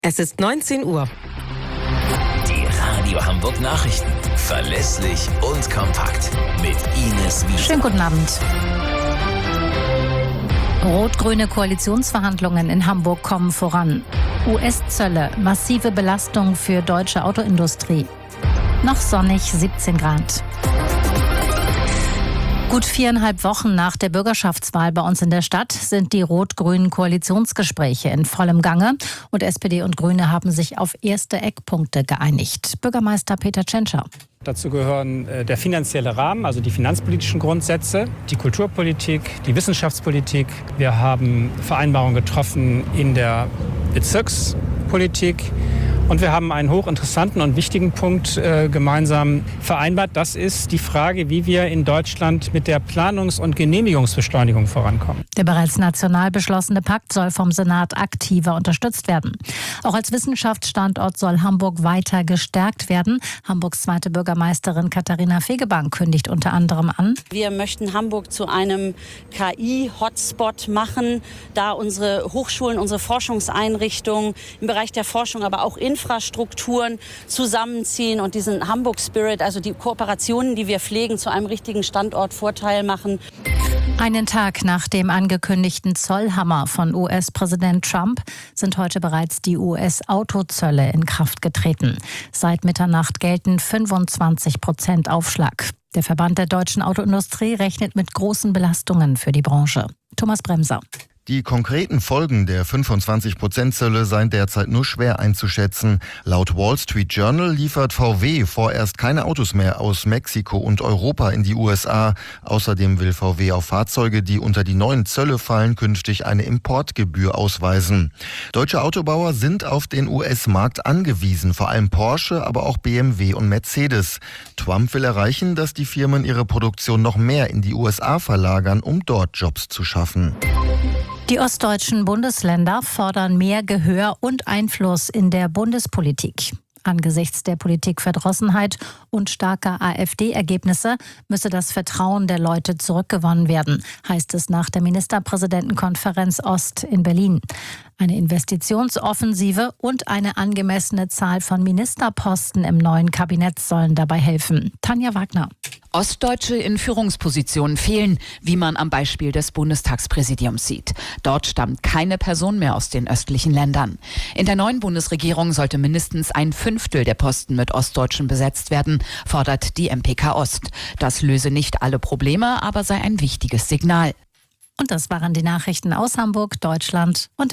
Es ist 19 Uhr. Die Radio Hamburg Nachrichten. Verlässlich und kompakt. Mit Ines Wiese. Schönen guten Abend. Rot-grüne Koalitionsverhandlungen in Hamburg kommen voran. US-Zölle, massive Belastung für deutsche Autoindustrie. Noch sonnig, 17 Grad. Gut 4,5 Wochen nach der Bürgerschaftswahl bei uns in der Stadt sind die rot-grünen Koalitionsgespräche in vollem Gange und SPD und Grüne haben sich auf erste Eckpunkte geeinigt. Bürgermeister Peter Tschentscher. Dazu gehören der finanzielle Rahmen, also die finanzpolitischen Grundsätze, die Kulturpolitik, die Wissenschaftspolitik. Wir haben Vereinbarungen getroffen in der Bezirkspolitik. Und wir haben einen hochinteressanten und wichtigen Punkt gemeinsam vereinbart. Das ist die Frage, wie wir in Deutschland mit der Planungs- und Genehmigungsbeschleunigung vorankommen. Der bereits national beschlossene Pakt soll vom Senat aktiver unterstützt werden. Auch als Wissenschaftsstandort soll Hamburg weiter gestärkt werden. Hamburgs zweite Bürgermeisterin Katharina Fegebank kündigt unter anderem an: Wir möchten Hamburg zu einem KI-Hotspot machen, da unsere Hochschulen, unsere Forschungseinrichtungen im Bereich der Forschung, aber auch Infrastrukturen zusammenziehen und diesen Hamburg-Spirit, also die Kooperationen, die wir pflegen, zu einem richtigen Standortvorteil machen. Einen Tag nach dem angekündigten Zollhammer von US-Präsident Trump sind heute bereits die US-Autozölle in Kraft getreten. Seit Mitternacht gelten 25% Aufschlag. Der Verband der deutschen Autoindustrie rechnet mit großen Belastungen für die Branche. Thomas Bremser. Die konkreten Folgen der 25% Zölle seien derzeit nur schwer einzuschätzen. Laut Wall Street Journal liefert VW vorerst keine Autos mehr aus Mexiko und Europa in die USA. Außerdem will VW auf Fahrzeuge, die unter die neuen Zölle fallen, künftig eine Importgebühr ausweisen. Deutsche Autobauer sind auf den US-Markt angewiesen, vor allem Porsche, aber auch BMW und Mercedes. Trump will erreichen, dass die Firmen ihre Produktion noch mehr in die USA verlagern, um dort Jobs zu schaffen. Die ostdeutschen Bundesländer fordern mehr Gehör und Einfluss in der Bundespolitik. Angesichts der Politikverdrossenheit und starker AfD-Ergebnisse müsse das Vertrauen der Leute zurückgewonnen werden, heißt es nach der Ministerpräsidentenkonferenz Ost in Berlin. Eine Investitionsoffensive und eine angemessene Zahl von Ministerposten im neuen Kabinett sollen dabei helfen. Tanja Wagner. Ostdeutsche in Führungspositionen fehlen, wie man am Beispiel des Bundestagspräsidiums sieht. Dort stammt keine Person mehr aus den östlichen Ländern. In der neuen Bundesregierung sollte mindestens 1/5 der Posten mit Ostdeutschen besetzt werden, fordert die MPK Ost. Das löse nicht alle Probleme, aber sei ein wichtiges Signal. Und das waren die Nachrichten aus Hamburg, Deutschland und